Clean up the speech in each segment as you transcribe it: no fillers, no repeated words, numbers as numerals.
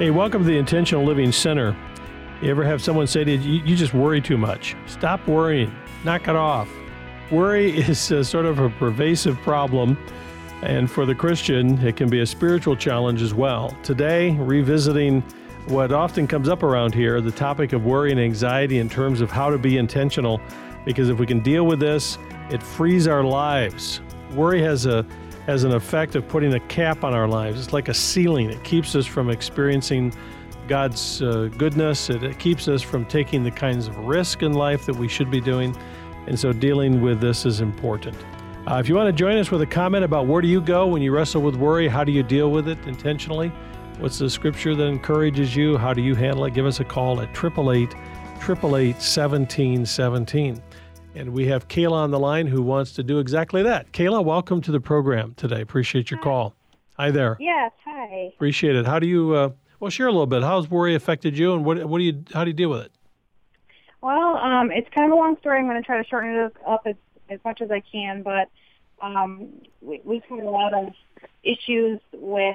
Hey, welcome to the Intentional Living Center. You ever have someone say to you, you just worry too much? Stop worrying. Knock it off. Worry is sort of a pervasive problem, and for the Christian, it can be a spiritual challenge as well. Today, revisiting what often comes up around here, the topic of worry and anxiety in terms of how to be intentional, because if we can deal with this, it frees our lives. Worry has an effect of putting a cap on our lives. It's like a ceiling. It keeps us from experiencing God's goodness. It keeps us from taking the kinds of risk in life that we should be doing. And so dealing with this is important. If you want to join us with a comment about where do you go when you wrestle with worry, how do you deal with it intentionally? What's the scripture that encourages you? How do you handle it? Give us a call at 888-888-1717. And we have Kayla on the line who wants to do exactly that. Kayla, welcome to the program today. Appreciate your call. Hi there. Yes, hi. Appreciate it. How do you, share a little bit. How's worry affected you, and how do you deal with it? Well, it's kind of a long story. I'm going to try to shorten it up as much as I can, but we've had a lot of issues with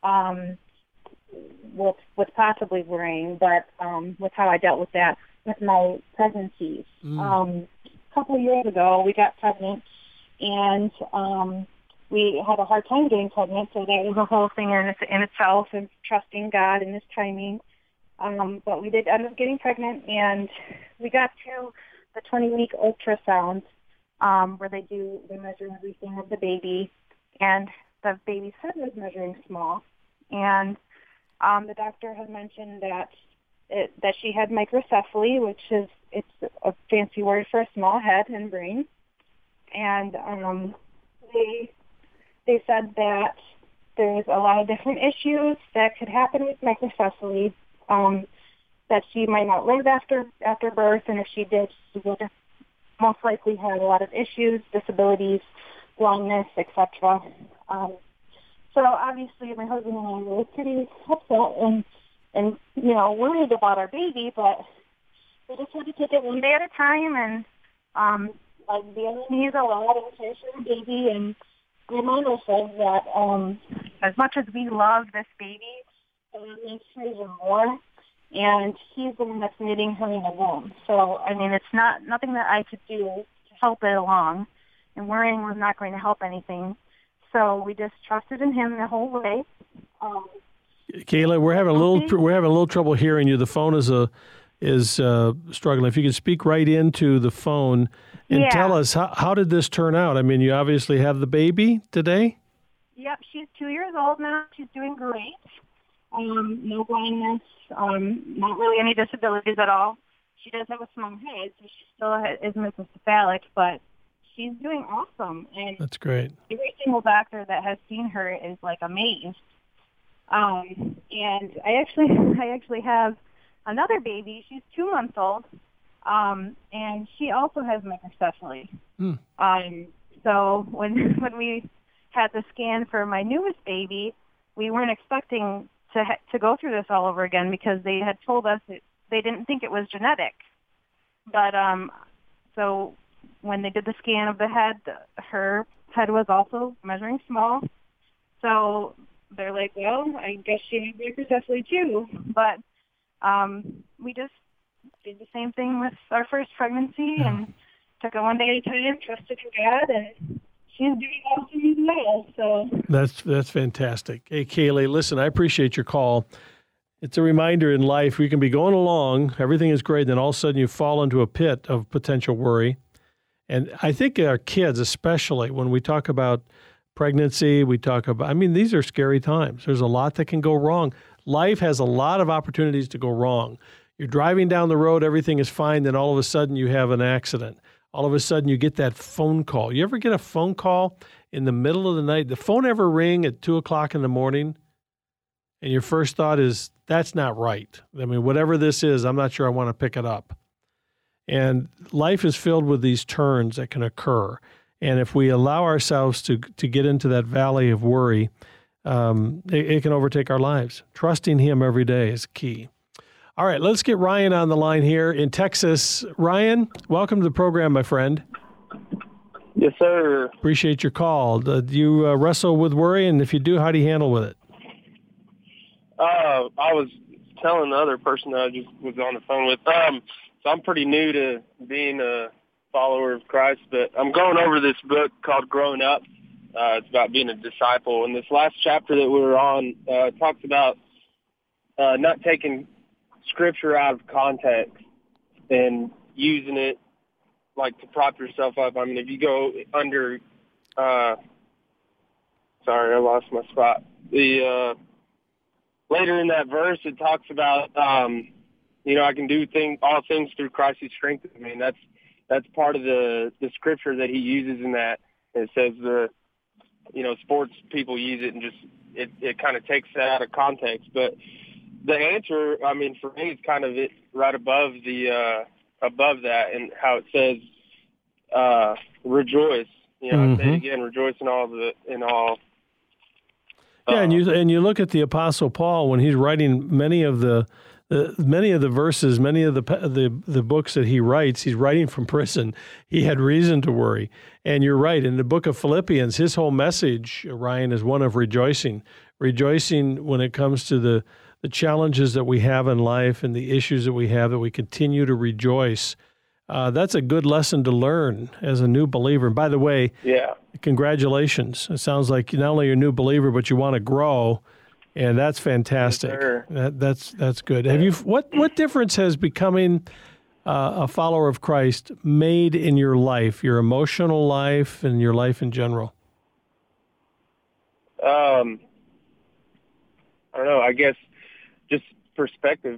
possibly worrying, but with how I dealt with that with my pregnancies. A couple of years ago, we got pregnant, and we had a hard time getting pregnant, so that was a whole thing in itself, and trusting God and His timing. But we did end up getting pregnant, and we got to the 20-week ultrasound where they measure everything of the baby, and the baby's head was measuring small, and the doctor had mentioned that she had microcephaly, which is a fancy word for a small head and brain, and they said that there's a lot of different issues that could happen with microcephaly, that she might not live after birth, and if she did, she would most likely have a lot of issues, disabilities, blindness, etc. So obviously my husband and I were pretty upset and worried about our baby, but we just had to take it one day at a time and be on our knees a lot and care for the baby and remind ourselves that as much as we love this baby, God loves her even more, and He's the one that's knitting her in the womb. So, I mean, it's nothing that I could do to help it along, and worrying was not going to help anything. So we just trusted in Him the whole way. Kayla, we're having a little trouble hearing you. The phone is struggling. If you could speak right into the phone and tell us how did this turn out? I mean, you obviously have the baby today. Yep, she's 2 years old now. She's doing great. No blindness, not really any disabilities at all. She does have a small head, so she still is microcephalic, but she's doing awesome. And that's great. Every single doctor that has seen her is like amazed. And I actually have another baby. She's 2 months old, and she also has microcephaly. So when we had the scan for my newest baby, we weren't expecting to go through this all over again because they had told us they didn't think it was genetic. But so when they did the scan of the head, her head was also measuring small. So they're like, well, I guess she had microcephaly too. But we just did the same thing with our first pregnancy and took it one day at a time, trusted in God, and she's doing awesome as well. So that's fantastic. Hey, Kaylee, listen, I appreciate your call. It's a reminder in life we can be going along, everything is great, then all of a sudden you fall into a pit of potential worry. And I think our kids, especially when we talk about pregnancy, these are scary times. There's a lot that can go wrong. Life has a lot of opportunities to go wrong. You're driving down the road, everything is fine, then all of a sudden you have an accident. All of a sudden you get that phone call. You ever get a phone call in the middle of the night? The phone ever ring at 2 o'clock in the morning? And your first thought is, that's not right. I mean, whatever this is, I'm not sure I want to pick it up. And life is filled with these turns that can occur. And if we allow ourselves to get into that valley of worry, it can overtake our lives. Trusting Him every day is key. All right, let's get Ryan on the line here in Texas. Ryan, welcome to the program, my friend. Yes, sir. Appreciate your call. Do you wrestle with worry? And if you do, how do you handle with it? I was telling the other person that I just was on the phone with. So I'm pretty new to being a follower of Christ, but I'm going over this book called Growing Up. It's about being a disciple. And this last chapter that we were on talks about not taking Scripture out of context and using it like to prop yourself up. I mean, if you go under, sorry, I lost my spot. The later in that verse, it talks about, I can do all things through Christ who strengthens me. And that's part of the Scripture that he uses in that. It says sports people use it and just it kind of takes that out of context. But the answer, I mean, for me, it's kind of it right above above that, and how it says rejoice. I say it again, rejoice in all. Yeah, and you look at the Apostle Paul when he's writing many of the verses, many of the books that he writes. He's writing from prison. He had reason to worry, and you're right. In the book of Philippians, his whole message, Ryan, is one of rejoicing when it comes to the challenges that we have in life and the issues that we have. That we continue to rejoice. That's a good lesson to learn as a new believer. And by the way, congratulations. It sounds like not only you're a new believer, but you want to grow, and that's fantastic. Yes, sir. That's good. Have you what difference has becoming a follower of Christ made in your life, your emotional life, and your life in general? I don't know. I guess just perspective.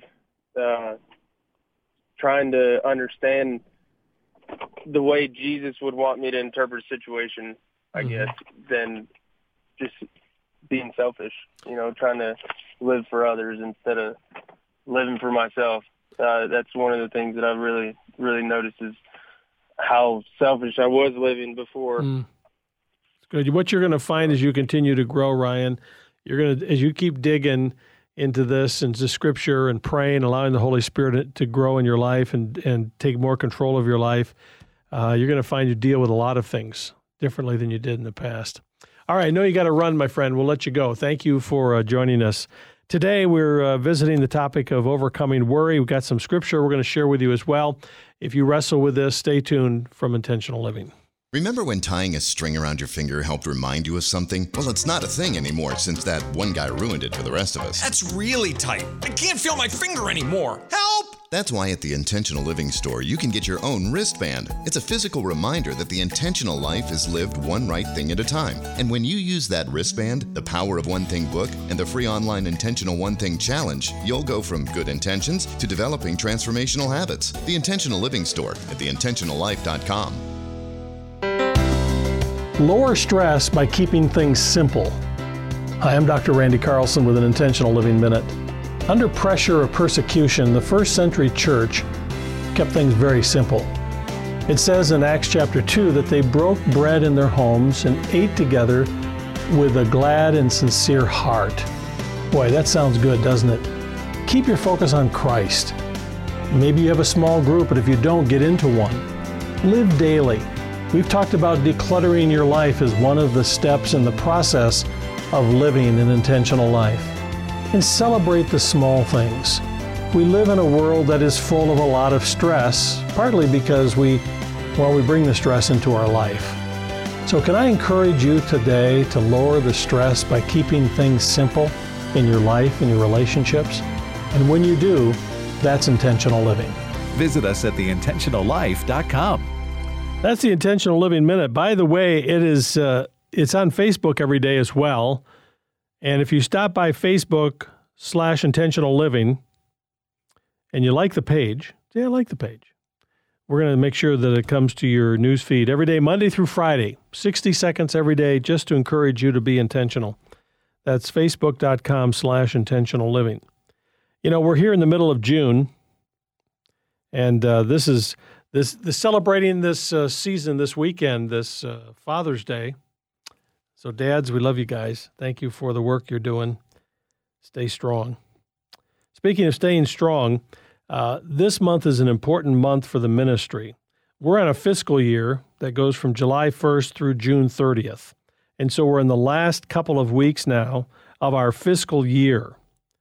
Trying to understand the way Jesus would want me to interpret a situation, I guess, than just being selfish, trying to live for others instead of living for myself. That's one of the things that I've really, really noticed is how selfish I was living before. Good. What you're going to find as you continue to grow, Ryan, as you keep digging into this, into Scripture and praying, allowing the Holy Spirit to grow in your life and take more control of your life, you're going to find you deal with a lot of things differently than you did in the past. All right, I know you got to run, my friend. We'll let you go. Thank you for joining us. Today, we're visiting the topic of overcoming worry. We've got some Scripture we're going to share with you as well. If you wrestle with this, stay tuned from Intentional Living. Remember when tying a string around your finger helped remind you of something? Well, it's not a thing anymore since that one guy ruined it for the rest of us. That's really tight. I can't feel my finger anymore. Help! That's why at the Intentional Living store, you can get your own wristband. It's a physical reminder that the intentional life is lived one right thing at a time. And when you use that wristband, the Power of One Thing book, and the free online Intentional One Thing Challenge, you'll go from good intentions to developing transformational habits. The Intentional Living store at theintentionallife.com. Lower stress by keeping things simple. Hi, I'm Dr. Randy Carlson with an Intentional Living Minute. Under pressure of persecution, the first century church kept things very simple. It says in Acts chapter 2 that they broke bread in their homes and ate together with a glad and sincere heart. Boy, that sounds good, doesn't it? Keep your focus on Christ. Maybe you have a small group, but if you don't, get into one. Live daily. We've talked about decluttering your life as one of the steps in the process of living an intentional life. And celebrate the small things. We live in a world that is full of a lot of stress, partly because we bring the stress into our life. So can I encourage you today to lower the stress by keeping things simple in your life and your relationships? And when you do, that's intentional living. Visit us at theintentionallife.com. That's the Intentional Living Minute. By the way, it's on Facebook every day as well. And if you stop by Facebook/Intentional Living and you like the page, I like the page. We're going to make sure that it comes to your news feed every day, Monday through Friday, 60 seconds every day, just to encourage you to be intentional. That's Facebook.com/Intentional Living. We're here in the middle of June, and this is celebrating this season this weekend, this Father's Day. So dads, we love you guys. Thank you for the work you're doing. Stay strong. Speaking of staying strong, this month is an important month for the ministry. We're on a fiscal year that goes from July 1st through June 30th. And so we're in the last couple of weeks now of our fiscal year.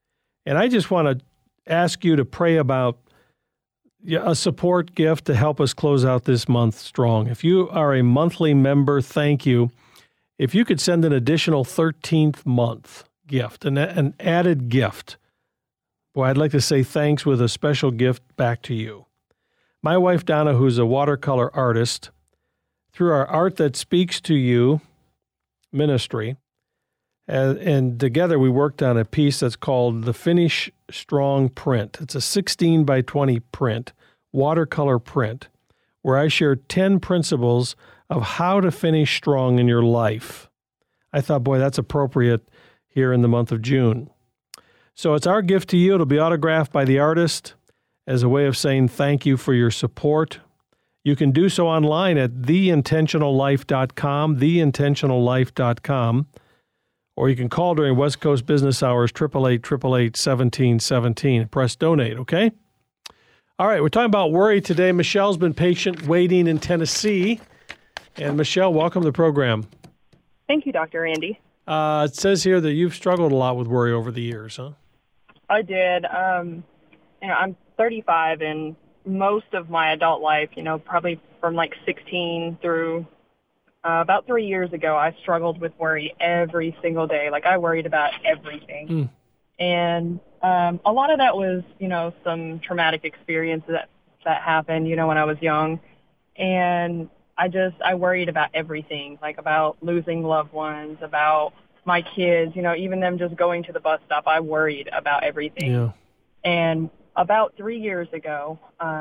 And I just want to ask you to pray about a support gift to help us close out this month strong. If you are a monthly member, thank you. If you could send an additional 13th month gift, an added gift, boy, I'd like to say thanks with a special gift back to you. My wife, Donna, who's a watercolor artist, through our Art That Speaks to You ministry, and together we worked on a piece that's called the Finish Strong Print. It's a 16 by 20 print, watercolor print, where I share 10 principles of how to finish strong in your life. I thought, boy, that's appropriate here in the month of June. So it's our gift to you. It'll be autographed by the artist as a way of saying thank you for your support. You can do so online at theintentionallife.com, theintentionallife.com, or you can call during West Coast business hours, 888-888-1717. Press donate, okay? All right, we're talking about worry today. Michelle's been patient waiting in Tennessee. And Michelle, welcome to the program. Thank you, Dr. Andy. It says here that you've struggled a lot with worry over the years, huh? I did. I'm 35, and most of my adult life, probably from like 16 through about 3 years ago, I struggled with worry every single day. Like, I worried about everything. And a lot of that was, some traumatic experiences that happened, when I was young. And I worried about everything, like about losing loved ones, about my kids, even them just going to the bus stop. I worried about everything. Yeah. And about 3 years ago,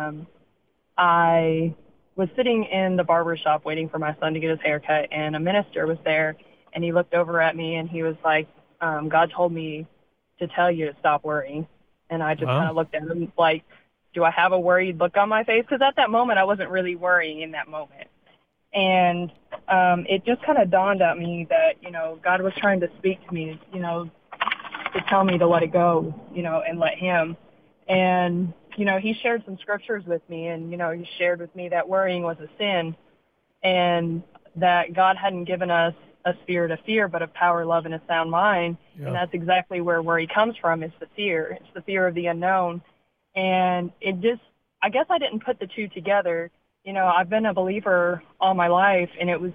I was sitting in the barber shop waiting for my son to get his haircut, and a minister was there, and he looked over at me, and he was like, God told me to tell you to stop worrying. And I just kind of looked at him like, do I have a worried look on my face? Because at that moment, I wasn't really worrying in that moment. And it just kind of dawned on me that, God was trying to speak to me, to tell me to let it go, and let him. And, he shared some scriptures with me, and, he shared with me that worrying was a sin, and that God hadn't given us a spirit of fear, but of power, love, and a sound mind. Yeah. And that's exactly where worry comes from. It's the fear. It's the fear of the unknown. And I guess I didn't put the two together. I've been a believer all my life, and it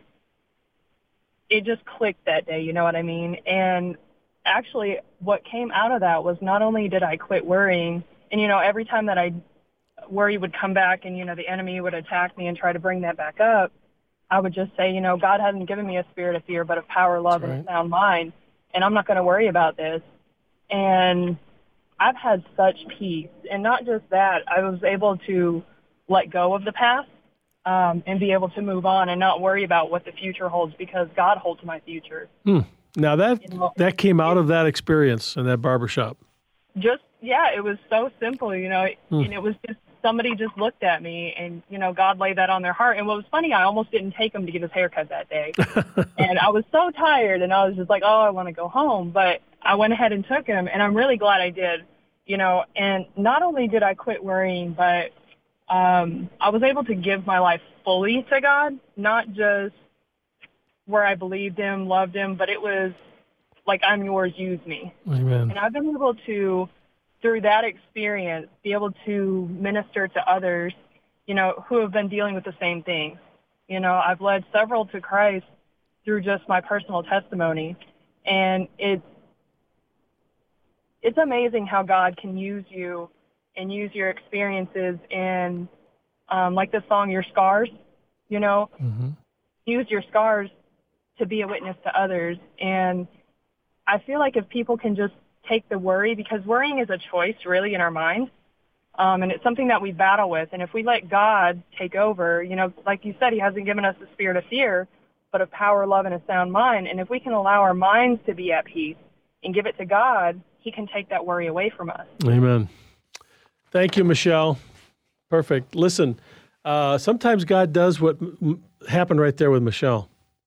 just clicked that day, you know what I mean? And actually what came out of that was not only did I quit worrying, and, every time that worry would come back and, the enemy would attack me and try to bring that back up, I would just say, God hasn't given me a spirit of fear, but of power, love, and a sound mind, and I'm not going to worry about this. And I've had such peace. And not just that, I was able to let go of the past and be able to move on and not worry about what the future holds, because God holds my future. Now that came out of that experience in that barbershop. It was so simple, and it was just somebody just looked at me and, God laid that on their heart. And what was funny, I almost didn't take him to get his haircut that day. And I was so tired, and I was just like, I want to go home. But I went ahead and took him, and I'm really glad I did, and not only did I quit worrying, but I was able to give my life fully to God, not just where I believed him, loved him, but it was like, I'm yours, use me. Amen. And I've been able to, through that experience, be able to minister to others, who have been dealing with the same things. I've led several to Christ through just my personal testimony. And it's amazing how God can use you and use your experiences and, like the song, Your Scars, use your scars to be a witness to others. And I feel like if people can just take the worry, because worrying is a choice really in our mind, and it's something that we battle with. And if we let God take over, like you said, he hasn't given us the spirit of fear, but of power, love, and a sound mind. And if we can allow our minds to be at peace and give it to God, he can take that worry away from us. Amen. Thank you, Michelle. Perfect. Listen, sometimes God does what happened right there with Michelle.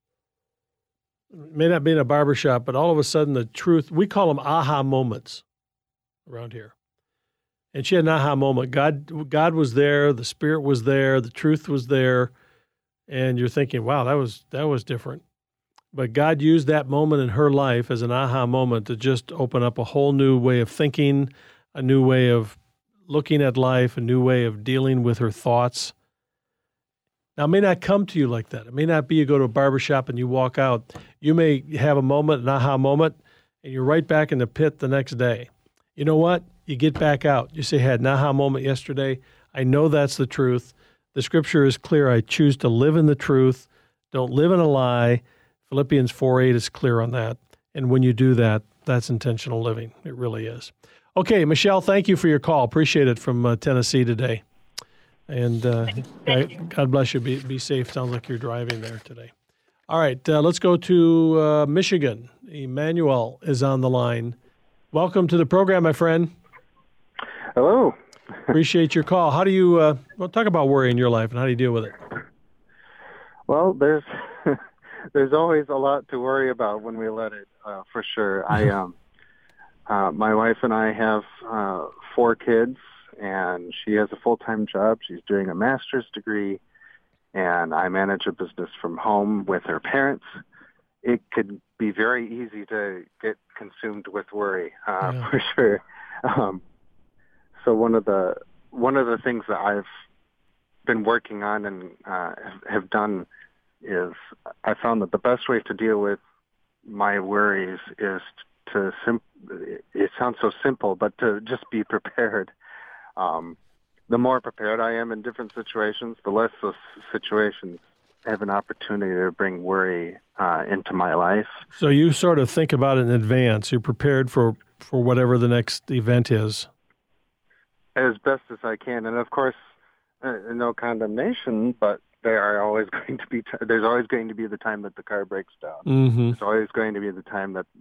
It may not be in a barbershop, but all of a sudden the truth, we call them aha moments around here. And she had an aha moment. God was there, the Spirit was there, the truth was there, and you're thinking, wow, that was different. But God used that moment in her life as an aha moment to just open up a whole new way of thinking, a new way of looking at life, a new way of dealing with her thoughts. Now, it may not come to you like that. It may not be you go to a barbershop and you walk out. You may have a moment, an aha moment, and you're right back in the pit the next day. You know what? You get back out. You say, I had an aha moment yesterday. I know that's the truth. The scripture is clear. I choose to live in the truth. Don't live in a lie. Philippians 4:8 is clear on that. And when you do that, that's intentional living. It really is. Okay, Michelle, thank you for your call. Appreciate it from Tennessee today. And God bless you. Be safe. Sounds like you're driving there today. All right, let's go to Michigan. Emmanuel is on the line. Welcome to the program, my friend. Hello. Appreciate your call. How do you talk about worry in your life, and how do you deal with it? Well, there's always a lot to worry about when we let it, for sure. My wife and I have 4 kids, and she has a full-time job. She's doing a master's degree, and I manage a business from home with her parents. It could be very easy to get consumed with worry, for sure. So one of the things that I've been working on and have done is I found that the best way to deal with my worries is it sounds so simple, but to just be prepared. The more prepared I am in different situations, the less those situations have an opportunity to bring worry into my life. So you sort of think about it in advance. You're prepared for whatever the next event is. As best as I can. And of course, no condemnation, but there's always going to be the time that the car breaks down. Mm-hmm. There's always going to be the time that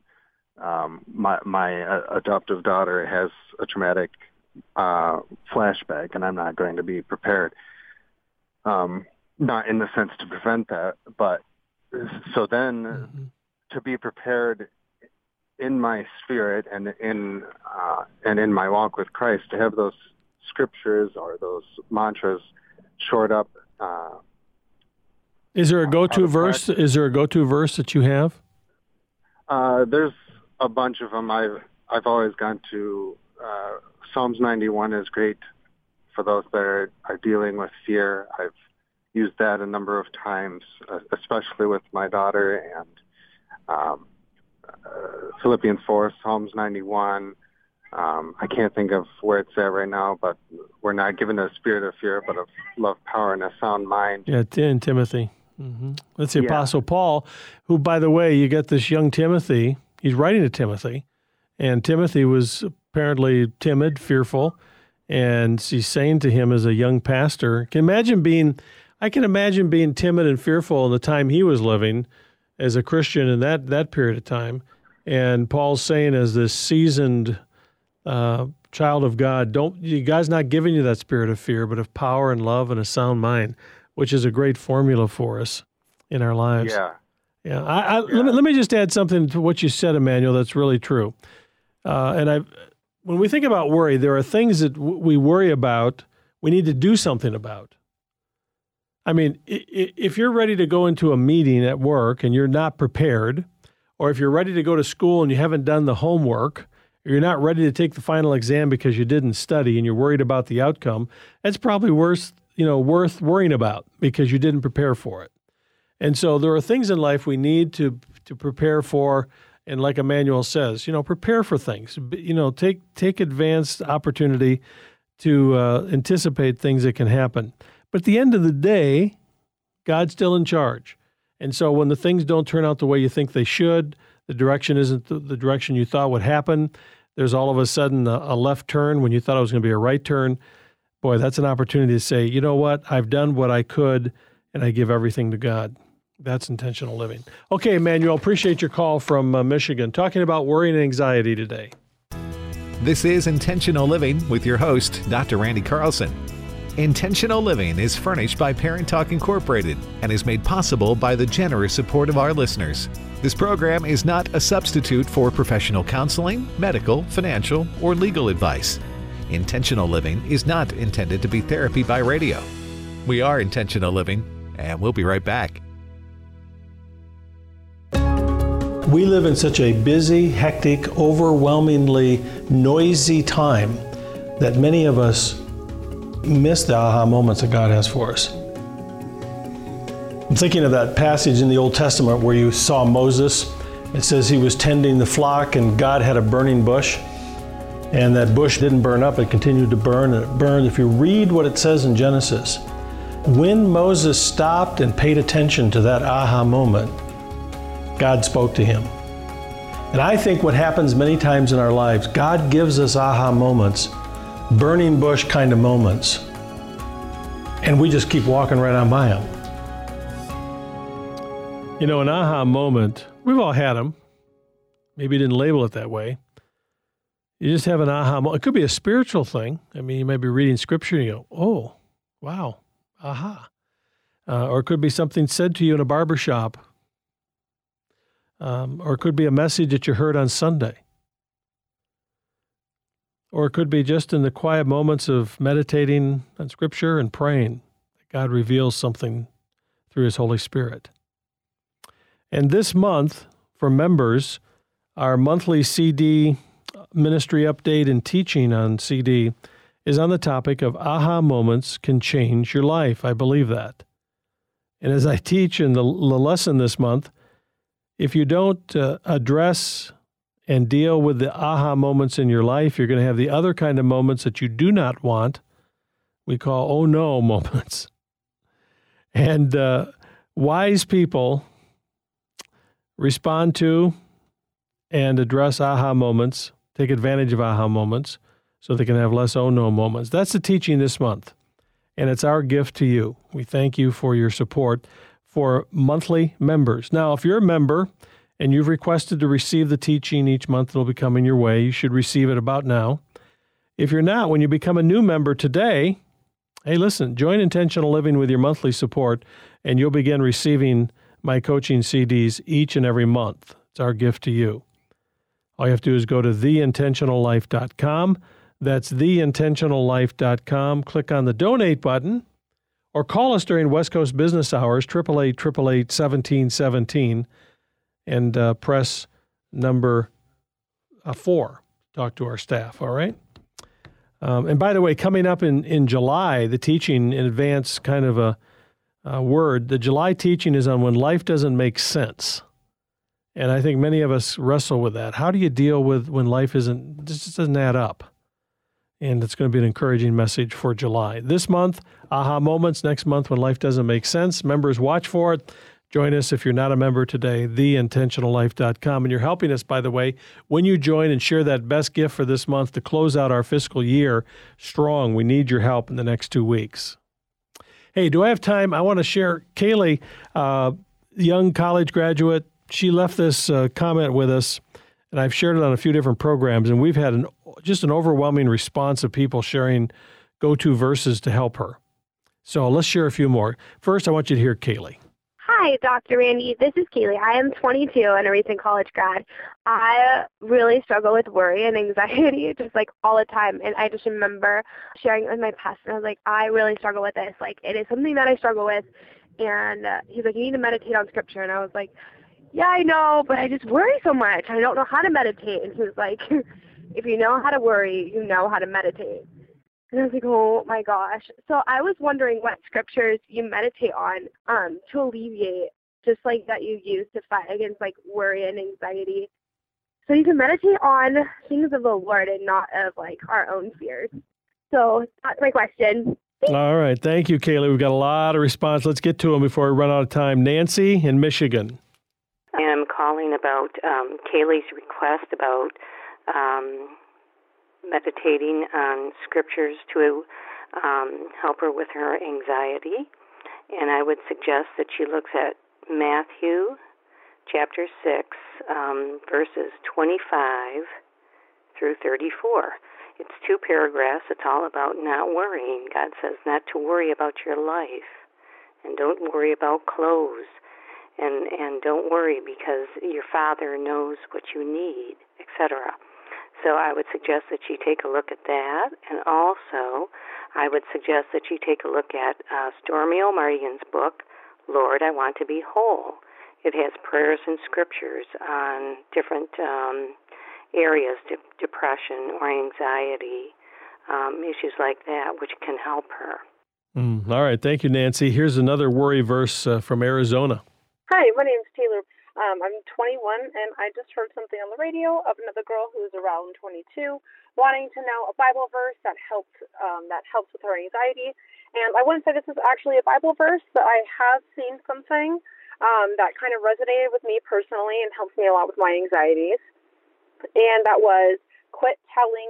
my adoptive daughter has a traumatic flashback, and I'm not going to be prepared. Not in the sense to prevent that, but so then to be prepared in my spirit and in my walk with Christ, to have those scriptures or those mantras shored up. Is there a go-to verse? Is there a go-to verse that you have? There's a bunch of them. I've always gone to Psalms 91 is great for those that are dealing with fear. I've used that a number of times, especially with my daughter, and Philippians 4, Psalms 91. I can't think of where it's at right now, but we're not given a spirit of fear, but of love, power, and a sound mind. Yeah, in Timothy. Mm-hmm. That's the Apostle Paul, who, by the way, you get this young Timothy. He's writing to Timothy, and Timothy was apparently timid, fearful, and he's saying to him as a young pastor, I can imagine being timid and fearful in the time he was living as a Christian in that period of time. And Paul's saying, as this seasoned child of God, God's not giving you that spirit of fear, but of power and love and a sound mind, which is a great formula for us in our lives. Yeah. Let me just add something to what you said, Emmanuel, that's really true. When we think about worry, there are things that we worry about, we need to do something about. I mean, if you're ready to go into a meeting at work and you're not prepared, or if you're ready to go to school and you haven't done the homework, or you're not ready to take the final exam because you didn't study and you're worried about the outcome, that's probably worth worrying about because you didn't prepare for it. And so there are things in life we need to prepare for. And like Emmanuel says, prepare for things. Take advanced opportunity to anticipate things that can happen. But at the end of the day, God's still in charge. And so when the things don't turn out the way you think they should, the direction isn't the direction you thought would happen, there's all of a sudden a left turn when you thought it was going to be a right turn, boy, that's an opportunity to say, you know what, I've done what I could, and I give everything to God. That's intentional living. Okay, Emmanuel, appreciate your call from Michigan, talking about worry and anxiety today. This is Intentional Living with your host, Dr. Randy Carlson. Intentional Living is furnished by Parent Talk Incorporated and is made possible by the generous support of our listeners. This program is not a substitute for professional counseling, medical, financial, or legal advice. Intentional Living is not intended to be therapy by radio. We are Intentional Living, and we'll be right back. We live in such a busy, hectic, overwhelmingly noisy time that many of us miss the aha moments that God has for us. I'm thinking of that passage in the Old Testament where you saw Moses. It says he was tending the flock and God had a burning bush. And that bush didn't burn up, it continued to burn, and it burned. If you read what it says in Genesis, when Moses stopped and paid attention to that aha moment, God spoke to him. And I think what happens many times in our lives, God gives us aha moments, burning bush kind of moments, and we just keep walking right on by them. You know, an aha moment, we've all had them. Maybe you didn't label it that way. You just have an aha moment. It could be a spiritual thing. I mean, you might be reading scripture and you go, oh, wow, aha. Or it could be something said to you in a barbershop. Or it could be a message that you heard on Sunday. Or it could be just in the quiet moments of meditating on scripture and praying that God reveals something through his Holy Spirit. And this month, for members, our monthly CD ministry update and teaching on CD is on the topic of aha moments can change your life. I believe that. And as I teach in the lesson this month, if you don't address and deal with the aha moments in your life, you're going to have the other kind of moments that you do not want. We call oh no moments. And wise people respond to and address aha moments, take advantage of aha moments so they can have less oh no moments. That's the teaching this month, and it's our gift to you. We thank you for your support for monthly members. Now, if you're a member and you've requested to receive the teaching each month, it'll be coming your way. You should receive it about now. If you're not, when you become a new member today, hey, listen, join Intentional Living with your monthly support, and you'll begin receiving my coaching CDs each and every month. It's our gift to you. All you have to do is go to theintentionallife.com. That's theintentionallife.com. Click on the donate button or call us during West Coast business hours, 888-888-1717, and press number 4. Talk to our staff, all right? And by the way, coming up in July, the teaching in advance, kind of a word, the July teaching is on when life doesn't make sense. And I think many of us wrestle with that. How do you deal with when life just doesn't add up? And it's going to be an encouraging message for July. This month, aha moments. Next month, when life doesn't make sense. Members, watch for it. Join us if you're not a member today, theintentionallife.com. And you're helping us, by the way, when you join and share that best gift for this month to close out our fiscal year strong. We need your help in the next 2 weeks. Hey, do I have time? I want to share Kaylee, young college graduate. She left this comment with us, and I've shared it on a few different programs, and we've had just an overwhelming response of people sharing go-to verses to help her. So let's share a few more. First, I want you to hear Kaylee. Hi, Dr. Randy. This is Kaylee. I am 22 and a recent college grad. I really struggle with worry and anxiety just like all the time. And I just remember sharing it with my pastor. I was like, I really struggle with this. Like, it is something that I struggle with. And he's like, you need to meditate on scripture. And I was like, yeah, I know, but I just worry so much. I don't know how to meditate. And he was like, if you know how to worry, you know how to meditate. And I was like, oh my gosh. So I was wondering what scriptures you meditate on to alleviate, just like that you use to fight against like worry and anxiety. So you can meditate on things of the Lord and not of like our own fears. So that's my question. All right. Thank you, Kaylee. We've got a lot of response. Let's get to them before we run out of time. Nancy in Michigan. I am calling about Kaylee's request about meditating on scriptures to help her with her anxiety. And I would suggest that she looks at Matthew chapter 6, verses 25 through 34. It's 2 paragraphs. It's all about not worrying. God says not to worry about your life, and don't worry about clothes. And don't worry because your Father knows what you need, etc. So I would suggest that you take a look at that. And also, I would suggest that you take a look at Stormy O'Marian's book, Lord, I Want to Be Whole. It has prayers and scriptures on different areas, depression or anxiety, issues like that, which can help her. All right. Thank you, Nancy. Here's another worry verse from Arizona. Hi, my name's Taylor. I'm 21, and I just heard something on the radio of another girl who's around 22 wanting to know a Bible verse that helps with her anxiety. And I wouldn't say this is actually a Bible verse, but I have seen something that kind of resonated with me personally and helps me a lot with my anxieties. And that was quit telling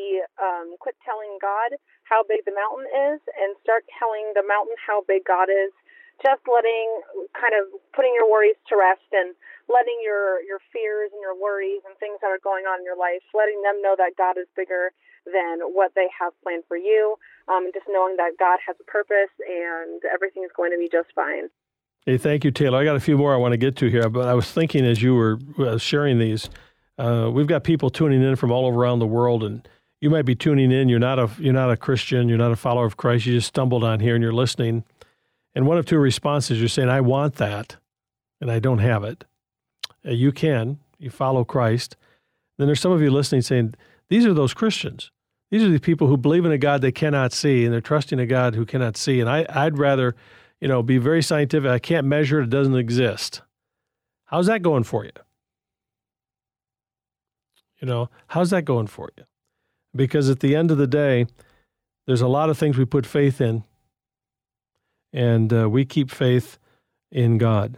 God how big the mountain is, and start telling the mountain how big God is. Just putting your worries to rest and letting your fears and your worries and things that are going on in your life, letting them know that God is bigger than what they have planned for you, just knowing that God has a purpose and everything is going to be just fine. Hey, thank you, Taylor. I got a few more I want to get to here, but I was thinking as you were sharing these, we've got people tuning in from all around the world, and you might be tuning in. You're not a Christian. You're not a follower of Christ. You just stumbled on here and you're listening. And one of two responses, you're saying, I want that, and I don't have it. You follow Christ. Then there's some of you listening saying, these are those Christians. These are the people who believe in a God they cannot see, and they're trusting a God who cannot see. And I'd rather, be very scientific. I can't measure it. It doesn't exist. How's that going for you? How's that going for you? Because at the end of the day, there's a lot of things we put faith in, and we keep faith in God.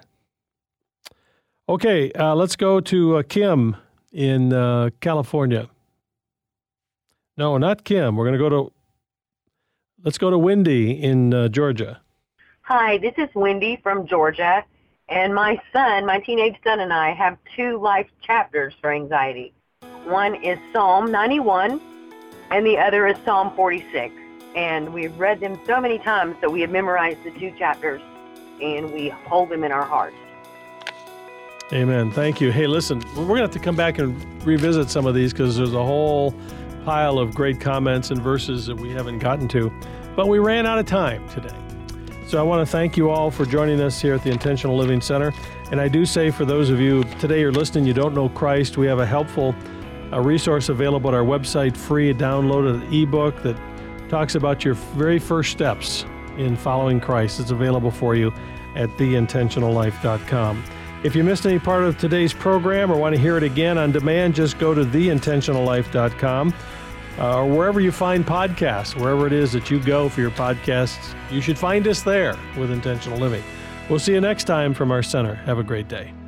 Okay, let's go to Kim in California. No, not Kim. Let's go to Wendy in Georgia. Hi, this is Wendy from Georgia, and my teenage son and I have 2 life chapters for anxiety. One is Psalm 91, and the other is Psalm 46. And we've read them so many times that we have memorized the 2 chapters, and we hold them in our hearts. Amen. Thank you. Hey, listen, we're going to have to come back and revisit some of these because there's a whole pile of great comments and verses that we haven't gotten to. But we ran out of time today. So I want to thank you all for joining us here at the Intentional Living Center. And I do say for those of you today you're listening, you don't know Christ, we have a helpful resource available at our website, free, downloaded ebook that talks about your very first steps in following Christ. It's available for you at theintentionallife.com. If you missed any part of today's program or want to hear it again on demand, just go to theintentionallife.com or wherever you find podcasts, wherever it is that you go for your podcasts, you should find us there with Intentional Living. We'll see you next time from our center. Have a great day.